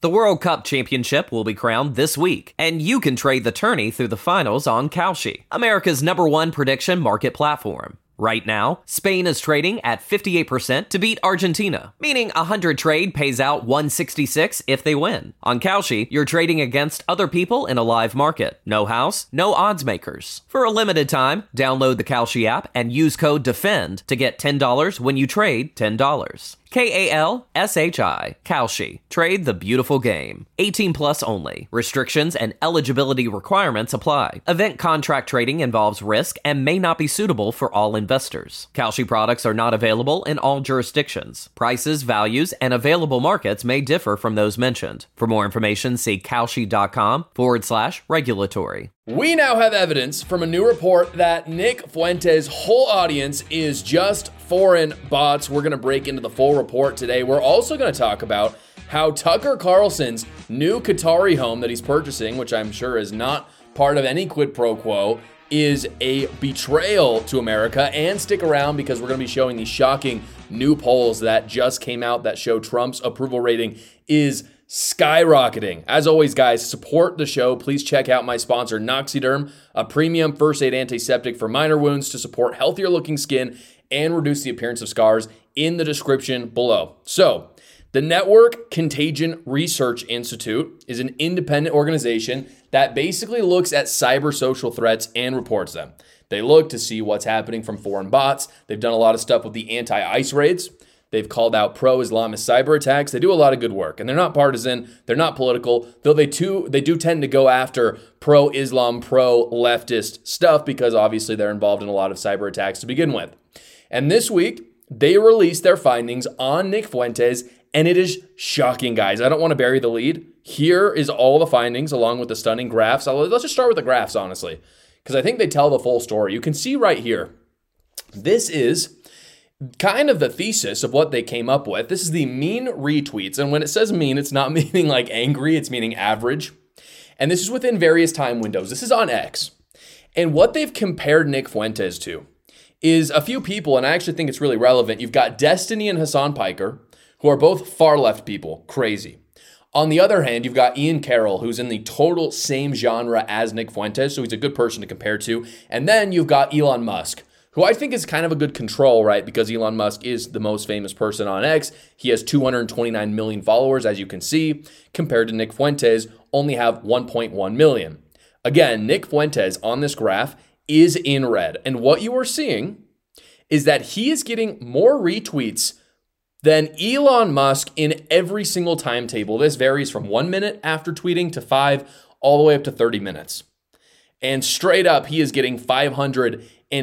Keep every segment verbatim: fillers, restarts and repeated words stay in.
The World Cup Championship will be crowned this week, and you can trade the tourney through the finals on Kalshi, America's number one prediction market platform. Right now, Spain is trading at fifty-eight percent to beat Argentina, meaning a one hundred trade pays out one sixty-six if they win. On Kalshi, you're trading against other people in a live market. No house, no odds makers. For a limited time, download the Kalshi app and use code DEFEND to get ten dollars when you trade ten dollars. K A L S H I, Kalshi. Trade the beautiful game. eighteen plus only. Restrictions and eligibility requirements apply. Event contract trading involves risk and may not be suitable for all investors. Kalshi products are not available in all jurisdictions. Prices, values, and available markets may differ from those mentioned. For more information, see kalshi.com forward slash regulatory. We now have evidence from a new report that Nick Fuentes' whole audience is just foreign bots. We're going to break into the full report today. We're also going to talk about how Tucker Carlson's new Qatari home that he's purchasing, which I'm sure is not part of any quid pro quo, is a betrayal to America. And stick around because we're going to be showing these shocking new polls that just came out that show Trump's approval rating is skyrocketing. As always, guys, support the show. Please check out my sponsor, Noxiderm, a premium first aid antiseptic for minor wounds to support healthier looking skin and reduce the appearance of scars, in the description below. So, the Network Contagion Research Institute is an independent organization that basically looks at cyber social threats and reports them. They look to see what's happening from foreign bots. They've done a lot of stuff with the anti-ICE raids. They've called out pro-Islamist cyber attacks. They do a lot of good work, and they're not partisan. They're not political, though they too they do tend to go after pro-Islam, pro-leftist stuff because obviously they're involved in a lot of cyber attacks to begin with. And this week, they released their findings on Nick Fuentes, and it is shocking, guys. I don't want to bury the lead. Here is all the findings along with the stunning graphs. Let's just start with the graphs, honestly, because I think they tell the full story. You can see right here, this is kind of the thesis of what they came up with. This is the mean retweets. And when it says mean, it's not meaning like angry, it's meaning average. And this is within various time windows. This is on X. And what they've compared Nick Fuentes to is a few people, and I actually think it's really relevant. You've got Destiny and Hassan Piker, who are both far left people, crazy. On the other hand, you've got Ian Carroll, who's in the total same genre as Nick Fuentes, so he's a good person to compare to. And then you've got Elon Musk, who I think is kind of a good control, right? Because Elon Musk is the most famous person on X. He has two hundred twenty-nine million followers, as you can see, compared to Nick Fuentes, only have one point one million. Again, Nick Fuentes on this graph is in red. And what you are seeing is that he is getting more retweets than Elon Musk in every single timetable. This varies from one minute after tweeting to five, all the way up to thirty minutes. And straight up, he is getting five hundred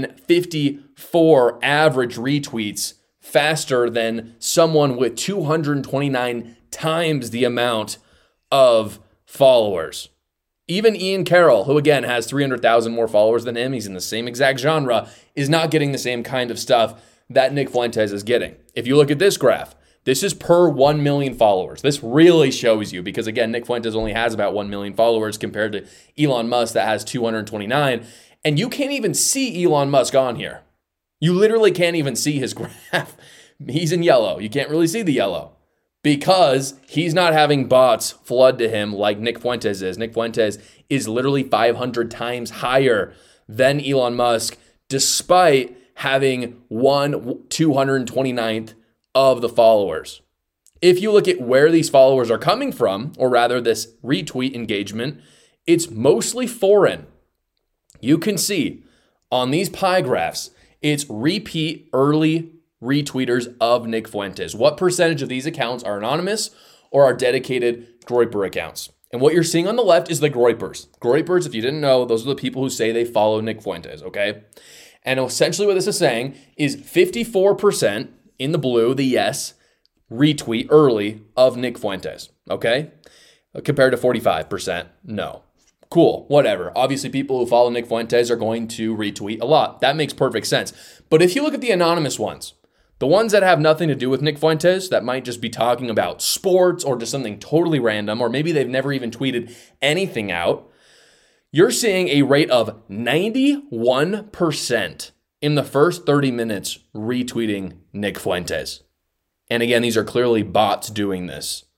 fifty-four average retweets faster than someone with two hundred twenty-nine times the amount of followers. Even Ian Carroll, who again has three hundred thousand more followers than him, he's in the same exact genre, is not getting the same kind of stuff that Nick Fuentes is getting. If you look at this graph, this is per one million followers. This really shows you because, again, Nick Fuentes only has about one million followers compared to Elon Musk that has two hundred twenty-nine. And you can't even see Elon Musk on here. You literally can't even see his graph. He's in yellow. You can't really see the yellow because he's not having bots flood to him like Nick Fuentes is. Nick Fuentes is literally five hundred times higher than Elon Musk, despite having one two hundred twenty-ninth of the followers. If you look at where these followers are coming from, or rather this retweet engagement, it's mostly foreign. You can see on these pie graphs, it's repeat early retweeters of Nick Fuentes. What percentage of these accounts are anonymous or are dedicated Groyper accounts? And what you're seeing on the left is the Groypers. Groypers, if you didn't know, those are the people who say they follow Nick Fuentes, okay? And essentially what this is saying is fifty-four percent in the blue, the yes, retweet early of Nick Fuentes, okay? Compared to forty-five percent, no. Cool, whatever. Obviously, people who follow Nick Fuentes are going to retweet a lot. That makes perfect sense. But if you look at the anonymous ones, the ones that have nothing to do with Nick Fuentes, that might just be talking about sports or just something totally random, or maybe they've never even tweeted anything out, you're seeing a rate of ninety-one percent in the first thirty minutes retweeting Nick Fuentes. And again, these are clearly bots doing this.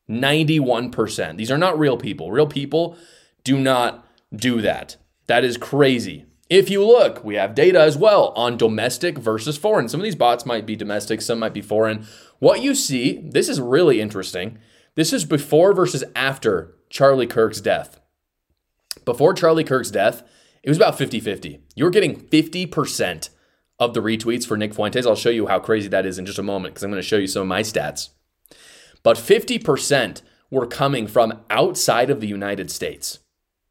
ninety-one percent. These are not real people. Real people do not do that. That is crazy. If you look, we have data as well on domestic versus foreign. Some of these bots might be domestic, some might be foreign. What you see, this is really interesting. This is before versus after Charlie Kirk's death. Before Charlie Kirk's death, it was about fifty-fifty. You were getting fifty percent of the retweets for Nick Fuentes. I'll show you how crazy that is in just a moment because I'm going to show you some of my stats. But fifty percent were coming from outside of the United States.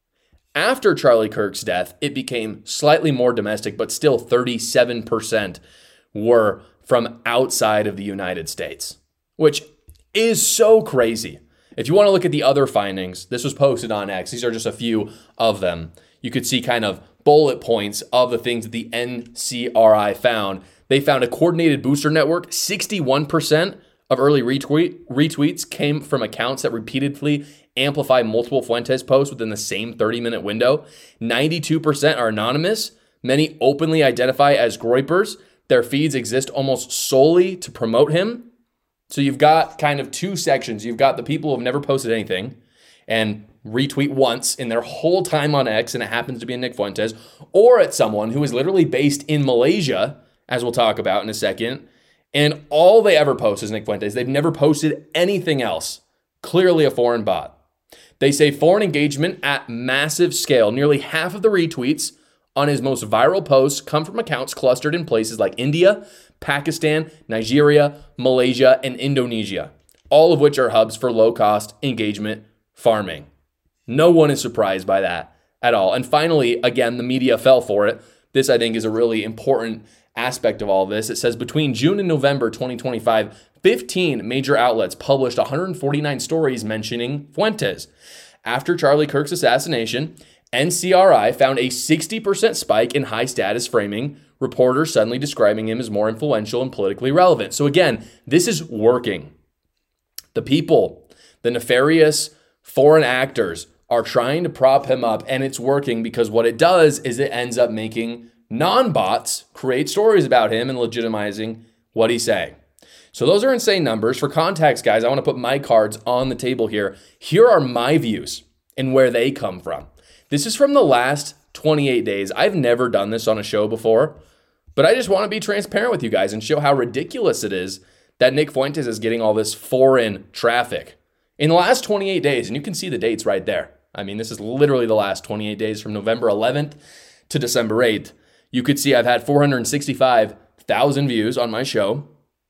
After Charlie Kirk's death, it became slightly more domestic, but still thirty-seven percent were from outside of the United States, which is so crazy. If you want to look at the other findings, this was posted on X. These are just a few of them. You could see kind of bullet points of the things that the N C R I found. They found a coordinated booster network. sixty-one percent of early retweet, retweets came from accounts that repeatedly amplify multiple Fuentes posts within the same thirty-minute window. ninety-two percent are anonymous. Many openly identify as Groypers. Their feeds exist almost solely to promote him. So you've got kind of two sections. You've got the people who have never posted anything and retweet once in their whole time on X, and it happens to be a Nick Fuentes, or it's someone who is literally based in Malaysia, as we'll talk about in a second, and all they ever post is Nick Fuentes. They've never posted anything else. Clearly a foreign bot. They say foreign engagement at massive scale. Nearly half of the retweets on his most viral posts come from accounts clustered in places like India, Pakistan, Nigeria, Malaysia, and Indonesia, all of which are hubs for low-cost engagement farming. No one is surprised by that at all. And finally, again, the media fell for it. This, I think, is a really important aspect of all of this. It says between June and November twenty twenty-five, fifteen major outlets published one hundred forty-nine stories mentioning Fuentes. After Charlie Kirk's assassination, N C R I found a sixty percent spike in high-status framing, reporters suddenly describing him as more influential and politically relevant. So again, this is working. The people, the nefarious foreign actors, are trying to prop him up, and it's working because what it does is it ends up making non-bots create stories about him and legitimizing what he's saying. So those are insane numbers. For context, guys, I want to put my cards on the table here. Here are my views and where they come from. This is from the last twenty-eight days. I've never done this on a show before, but I just want to be transparent with you guys and show how ridiculous it is that Nick Fuentes is getting all this foreign traffic. In the last twenty-eight days, and you can see the dates right there. I mean, this is literally the last twenty-eight days from November eleventh to December eighth. You could see I've had four hundred sixty-five thousand views on my show.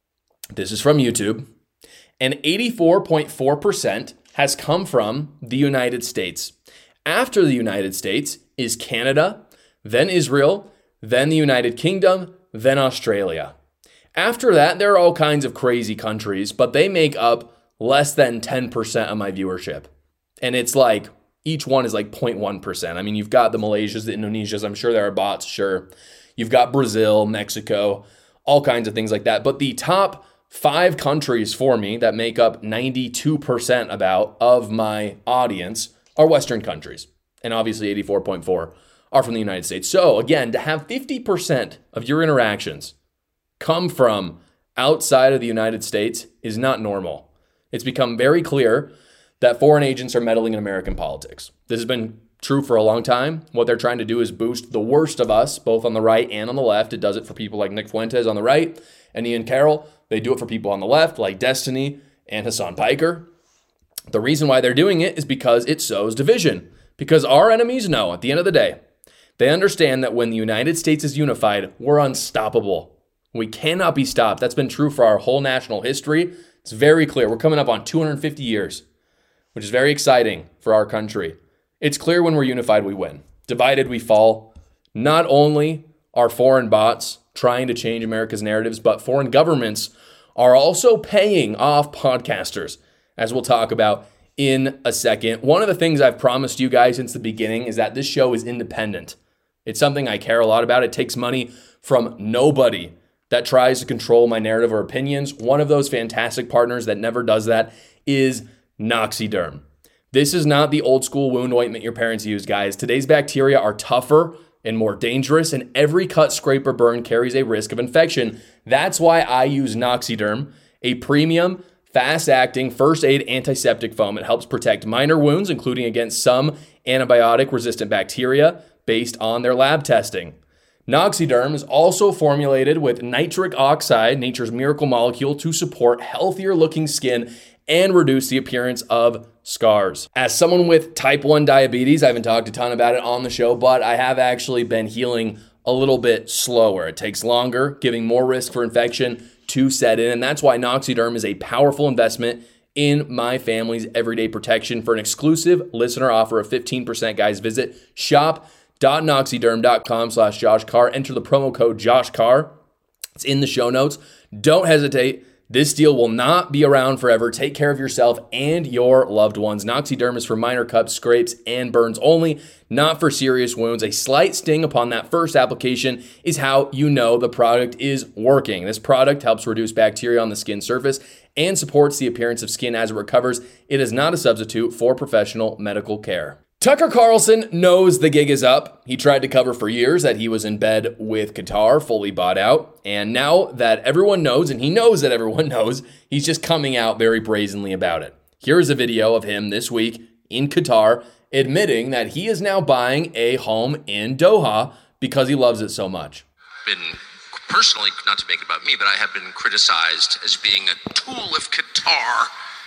This is from YouTube. And eighty-four point four percent has come from the United States. After the United States is Canada, then Israel, then the United Kingdom, then Australia. After that, there are all kinds of crazy countries, but they make up less than ten percent of my viewership. And it's like, each one is like zero point one percent. I mean, you've got the Malaysias, the Indonesias, I'm sure there are bots, sure. You've got Brazil, Mexico, all kinds of things like that. But the top five countries for me that make up ninety-two percent about of my audience are Western countries. And obviously eighty-four point four are from the United States. So again, to have fifty percent of your interactions come from outside of the United States is not normal. It's become very clear that foreign agents are meddling in American politics. This has been true for a long time. What they're trying to do is boost the worst of us, both on the right and on the left. It does it for people like Nick Fuentes on the right and Ian Carroll. They do it for people on the left like Destiny and Hassan Piker. The reason why they're doing it is because it sows division. Because our enemies know at the end of the day, they understand that when the United States is unified, we're unstoppable. We cannot be stopped. That's been true for our whole national history. It's very clear. We're coming up on two hundred fifty years, which is very exciting for our country. It's clear when we're unified, we win. Divided, we fall. Not only are foreign bots trying to change America's narratives, but foreign governments are also paying off podcasters, as we'll talk about in a second. One of the things I've promised you guys since the beginning is that this show is independent. It's something I care a lot about. It takes money from nobody that tries to control my narrative or opinions. One of those fantastic partners that never does that is Noxiderm. This is not the old school wound ointment your parents use, guys. Today's bacteria are tougher and more dangerous, and every cut, scrape, or burn carries a risk of infection. That's why I use Noxiderm, a premium fast-acting first-aid antiseptic foam. It helps protect minor wounds, including against some antibiotic-resistant bacteria, based on their lab testing. Noxiderm is also formulated with nitric oxide, nature's miracle molecule, to support healthier-looking skin and reduce the appearance of scars. As someone with type one diabetes, I haven't talked a ton about it on the show, but I have actually been healing a little bit slower. It takes longer, giving more risk for infection to set in, and that's why Noxiderm is a powerful investment in my family's everyday protection. For an exclusive listener offer of fifteen percent, guys, visit shop.noxiderm.com slash Josh Carr. Enter the promo code Josh Carr. It's in the show notes. Don't hesitate. This deal will not be around forever. Take care of yourself and your loved ones. Noxiderm is for minor cuts, scrapes, and burns only, not for serious wounds. A slight sting upon that first application is how you know the product is working. This product helps reduce bacteria on the skin surface and supports the appearance of skin as it recovers. It is not a substitute for professional medical care. Tucker Carlson knows the gig is up. He tried to cover for years that he was in bed with Qatar, fully bought out. And now that everyone knows, and he knows that everyone knows, he's just coming out very brazenly about it. Here's a video of him this week in Qatar admitting that he is now buying a home in Doha because he loves it so much. Been personally, not to make it about me, but I have been criticized as being a tool of Qatar.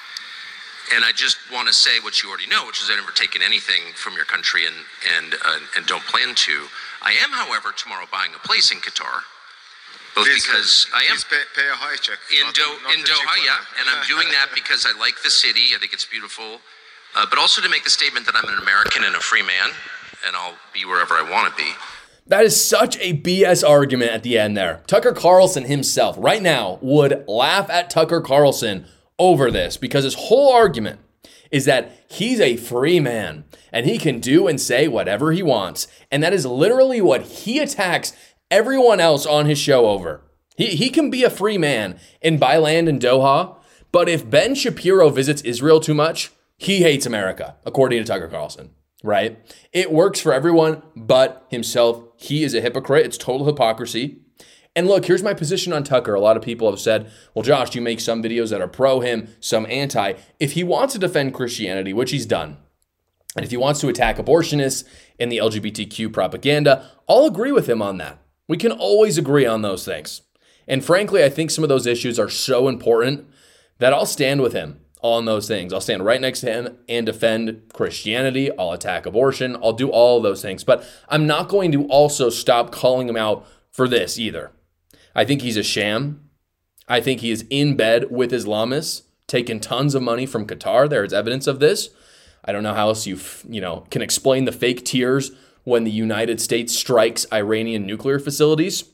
And I just want to say what you already know, which is I've never taken anything from your country and and uh, and don't plan to. I am, however, tomorrow buying a place in Qatar, both please, because I am pay, pay a high check in, not, Do- not in Doha, yeah, and I'm doing that because I like the city. I think it's beautiful, uh, but also to make the statement that I'm an American and a free man, and I'll be wherever I want to be. That is such a B S argument at the end there. Tucker Carlson himself right now would laugh at Tucker Carlson over this because his whole argument is that he's a free man and he can do and say whatever he wants. And that is literally what he attacks everyone else on his show over. He, he can be a free man and buy land in Doha, but if Ben Shapiro visits Israel too much, he hates America, according to Tucker Carlson, right? It works for everyone but himself. He is a hypocrite. It's total hypocrisy. And look, here's my position on Tucker. A lot of people have said, well, Josh, you make some videos that are pro him, some anti. If he wants to defend Christianity, which he's done, and if he wants to attack abortionists and the L G B T Q propaganda, I'll agree with him on that. We can always agree on those things. And frankly, I think some of those issues are so important that I'll stand with him on those things. I'll stand right next to him and defend Christianity. I'll attack abortion. I'll do all of those things. But I'm not going to also stop calling him out for this either. I think he's a sham. I think he is in bed with Islamists, taking tons of money from Qatar. There is evidence of this. I don't know how else you, you know, can explain the fake tears when the United States strikes Iranian nuclear facilities.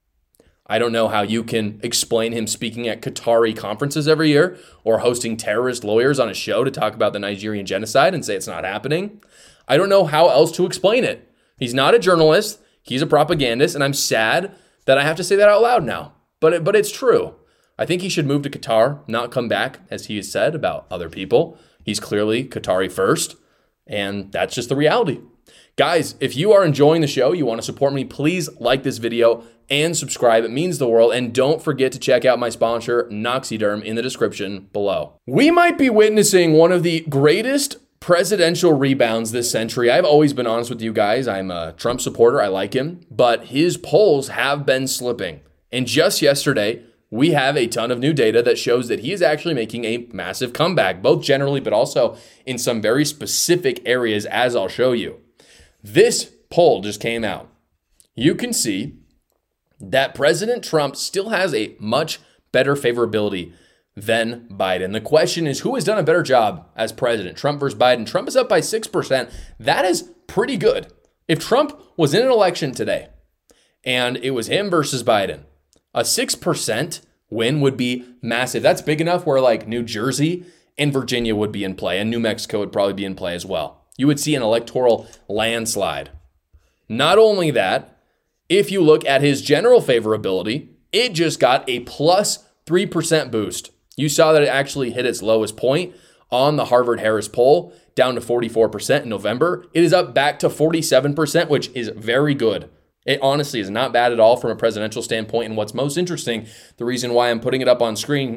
I don't know how you can explain him speaking at Qatari conferences every year or hosting terrorist lawyers on a show to talk about the Nigerian genocide and say it's not happening. I don't know how else to explain it. He's not a journalist. He's a propagandist, and I'm sad that I have to say that out loud now, but it, but it's true. I think he should move to Qatar, not come back, as he has said about other people. He's clearly Qatari first, and that's just the reality. Guys, if you are enjoying the show, you want to support me, please like this video and subscribe. It means the world, and don't forget to check out my sponsor, Noxiderm, in the description below. We might be witnessing one of the greatest presidential rebounds this century. I've always been honest with you guys. I'm a Trump supporter. I like him, but his polls have been slipping. And just yesterday, we have a ton of new data that shows that he is actually making a massive comeback, both generally, but also in some very specific areas, as I'll show you. This poll just came out. You can see that President Trump still has a much better favorability than Biden. The question is, who has done a better job as president, Trump versus Biden? Trump is up by six percent. That is pretty good. If Trump was in an election today and it was him versus Biden, a six percent win would be massive. That's big enough where like New Jersey and Virginia would be in play, and New Mexico would probably be in play as well. You would see an electoral landslide. Not only that, if you look at his general favorability, it just got a plus three percent boost. You saw that it actually hit its lowest point on the Harvard-Harris poll, down to forty-four percent in November. It is up back to forty-seven percent, which is very good. It honestly is not bad at all from a presidential standpoint. And what's most interesting, the reason why I'm putting it up on screen,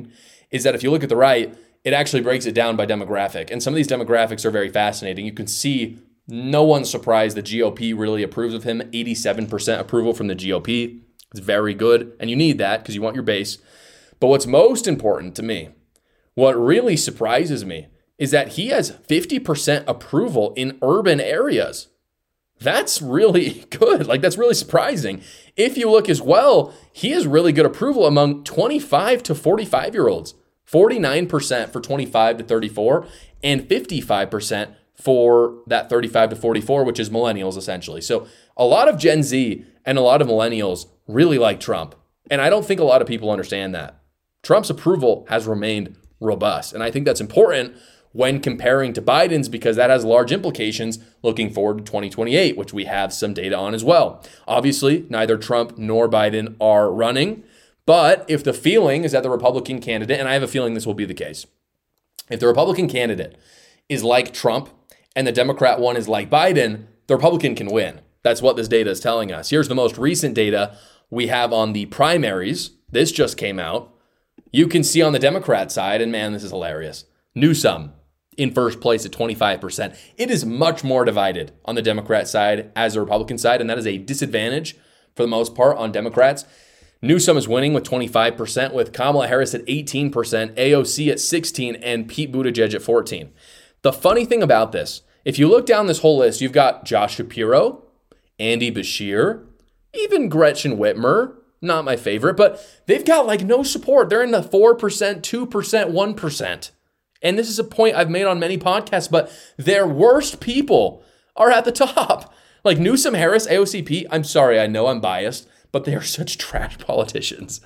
is that if you look at the right, it actually breaks it down by demographic. And some of these demographics are very fascinating. You can see no one's surprised the G O P really approves of him. eighty-seven percent approval from the G O P. It's very good. And you need that because you want your base. But what's most important to me, what really surprises me, is that he has fifty percent approval in urban areas. That's really good. Like, that's really surprising. If you look as well, he has really good approval among twenty-five to forty-five year olds. forty-nine percent for twenty-five to thirty-four and fifty-five percent for that thirty-five to forty-four, which is millennials essentially. So a lot of Gen Z and a lot of millennials really like Trump. And I don't think a lot of people understand that. Trump's approval has remained robust. And I think that's important when comparing to Biden's, because that has large implications looking forward to twenty twenty-eight, which we have some data on as well. Obviously, neither Trump nor Biden are running, but if the feeling is that the Republican candidate, and I have a feeling this will be the case, if the Republican candidate is like Trump and the Democrat one is like Biden, the Republican can win. That's what this data is telling us. Here's the most recent data we have on the primaries. This just came out. You can see on the Democrat side, and man, this is hilarious, Newsom in first place at twenty-five percent. It is much more divided on the Democrat side as the Republican side, and that is a disadvantage for the most part on Democrats. Newsom is winning with twenty-five percent, with Kamala Harris at eighteen percent, A O C at sixteen, and Pete Buttigieg at fourteen. The funny thing about this, if you look down this whole list, you've got Josh Shapiro, Andy Beshear, even Gretchen Whitmer, not my favorite, but they've got like no support. They're in the four percent, two percent, one percent. And this is a point I've made on many podcasts, but their worst people are at the top. Like Newsom, Harris, A O C P, I'm sorry, I know I'm biased, but they are such trash politicians.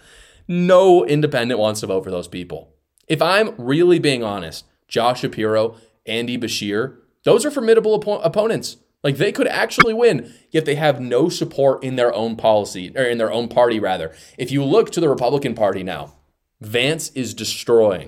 No independent wants to vote for those people. If I'm really being honest, Josh Shapiro, Andy Beshear, those are formidable op- opponents. Like they could actually win, yet they have no support in their own policy, or in their own party rather. If you look to the Republican Party now, Vance is destroying.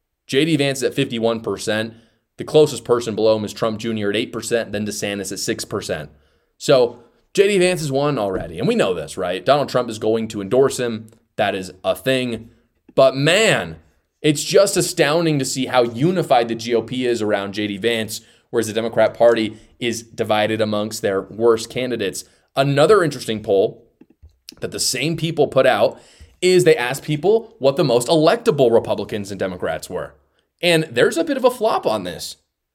J D Vance is at fifty-one percent. The closest person below him is Trump Junior at eight percent, then DeSantis at six percent. So J D Vance has won already, and we know this, right? Donald Trump is going to endorse him. That is a thing. But man, it's just astounding to see how unified the G O P is around J D Vance, whereas the Democrat Party is divided amongst their worst candidates. Another interesting poll that the same people put out is they asked people what the most electable Republicans and Democrats were. And there's a bit of a flop on this.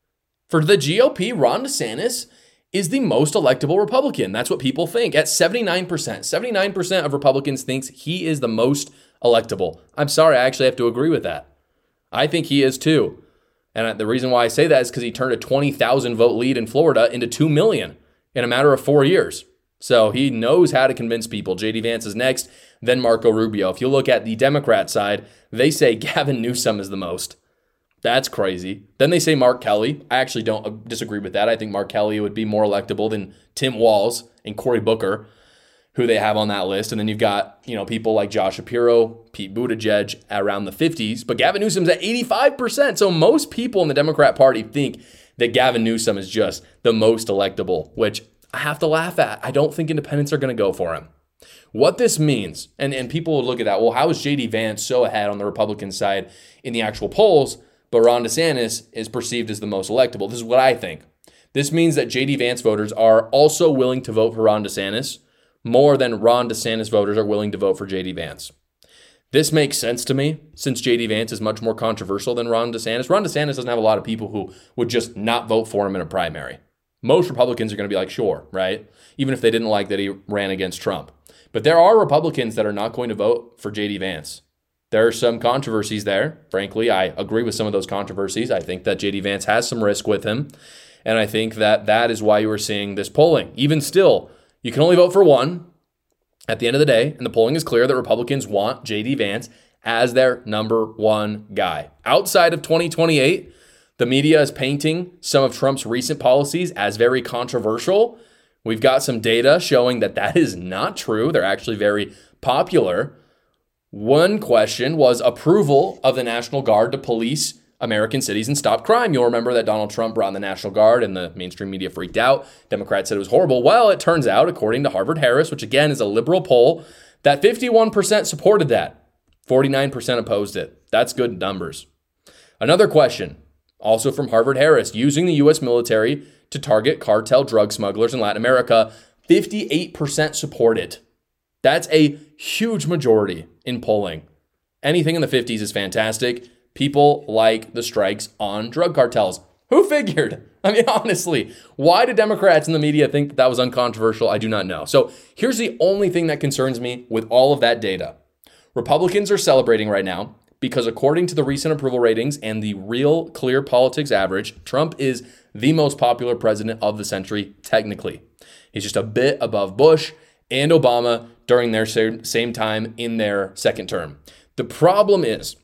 For the G O P, Ron DeSantis is the most electable Republican. That's what people think at seventy-nine percent. seventy-nine percent of Republicans thinks he is the most electable. I'm sorry, I actually have to agree with that. I think he is too. And the reason why I say that is because he turned a twenty thousand vote lead in Florida into two million in a matter of four years. So he knows how to convince people. J D Vance is next, then Marco Rubio. If you look at the Democrat side, they say Gavin Newsom is the most. That's crazy. Then they say Mark Kelly. I actually don't disagree with that. I think Mark Kelly would be more electable than Tim Walz and Cory Booker, who they have on that list. And then you've got, you know, people like Josh Shapiro, Pete Buttigieg around the fifties. But Gavin Newsom's at eighty-five percent. So most people in the Democrat Party think that Gavin Newsom is just the most electable, which I have to laugh at. I don't think independents are going to go for him. What this means, and, and people will look at that, well, how is J D Vance so ahead on the Republican side in the actual polls, but Ron DeSantis is perceived as the most electable? This is what I think. This means that J D Vance voters are also willing to vote for Ron DeSantis more than Ron DeSantis voters are willing to vote for J D Vance. This makes sense to me since J D Vance is much more controversial than Ron DeSantis. Ron DeSantis doesn't have a lot of people who would just not vote for him in a primary. Most Republicans are going to be like, sure, right? Even if they didn't like that he ran against Trump. But there are Republicans that are not going to vote for J D Vance. There are some controversies there. Frankly, I agree with some of those controversies. I think that J D Vance has some risk with him. And I think that that is why you are seeing this polling. Even still, you can only vote for one at the end of the day. And the polling is clear that Republicans want J D Vance as their number one guy. Outside of twenty twenty-eight, the media is painting some of Trump's recent policies as very controversial. We've got some data showing that that is not true. They're actually very popular. One question was approval of the National Guard to police American cities and stop crime. You'll remember that Donald Trump brought in the National Guard and the mainstream media freaked out. Democrats said it was horrible. Well, it turns out, according to Harvard-Harris, which again is a liberal poll, that fifty-one percent supported that. forty-nine percent opposed it. That's good numbers. Another question, also from Harvard Harris, using the U S military to target cartel drug smugglers in Latin America, fifty-eight percent support it. That's a huge majority in polling. Anything in the fifties is fantastic. People like the strikes on drug cartels. Who figured? I mean, honestly, why do Democrats in the media think that, that was uncontroversial? I do not know. So here's the only thing that concerns me with all of that data. Republicans are celebrating right now because according to the recent approval ratings and the Real Clear Politics average, Trump is the most popular president of the century, technically. He's just a bit above Bush and Obama during their same time in their second term. The problem is,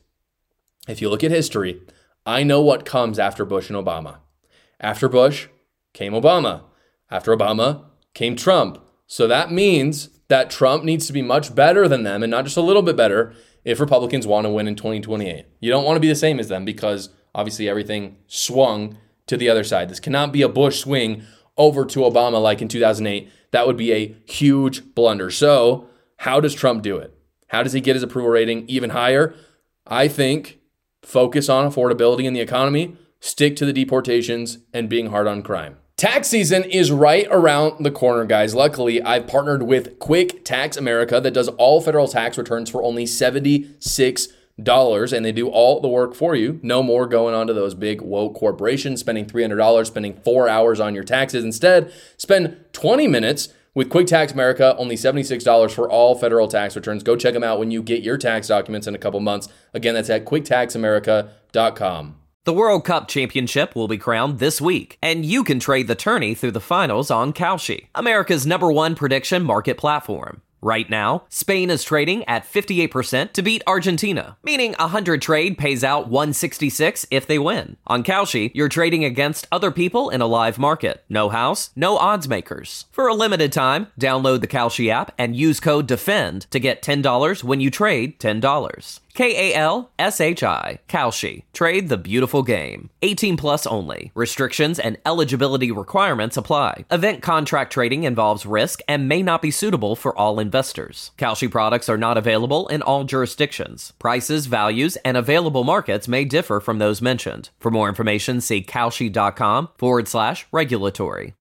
if you look at history, I know what comes after Bush and Obama. After Bush came Obama. After Obama came Trump. So that means that Trump needs to be much better than them and not just a little bit better if Republicans want to win in twenty twenty-eight. You don't want to be the same as them because obviously everything swung to the other side. This cannot be a Bush swing over to Obama like in two thousand eight. That would be a huge blunder. So how does Trump do it? How does he get his approval rating even higher? I think focus on affordability in the economy, stick to the deportations, and being hard on crime. Tax season is right around the corner, guys. Luckily, I've partnered with Quick Tax America that does all federal tax returns for only seventy-six dollars, and they do all the work for you. No more going on to those big woke corporations, spending three hundred dollars, spending four hours on your taxes. Instead, spend twenty minutes with Quick Tax America, only seventy-six dollars for all federal tax returns. Go check them out when you get your tax documents in a couple months. Again, that's at quick tax america dot com. The World Cup Championship will be crowned this week, and you can trade the tourney through the finals on Kalshi, America's number one prediction market platform. Right now, Spain is trading at fifty-eight percent to beat Argentina, meaning a one hundred trade pays out one sixty-six if they win. On Kalshi, you're trading against other people in a live market. No house, no odds makers. For a limited time, download the Kalshi app and use code DEFEND to get ten dollars when you trade ten dollars. K A L S H I, Kalshi. Trade the beautiful game. eighteen plus only. Restrictions and eligibility requirements apply. Event contract trading involves risk and may not be suitable for all investors. Kalshi products are not available in all jurisdictions. Prices, values, and available markets may differ from those mentioned. For more information, see kalshi.com forward slash regulatory.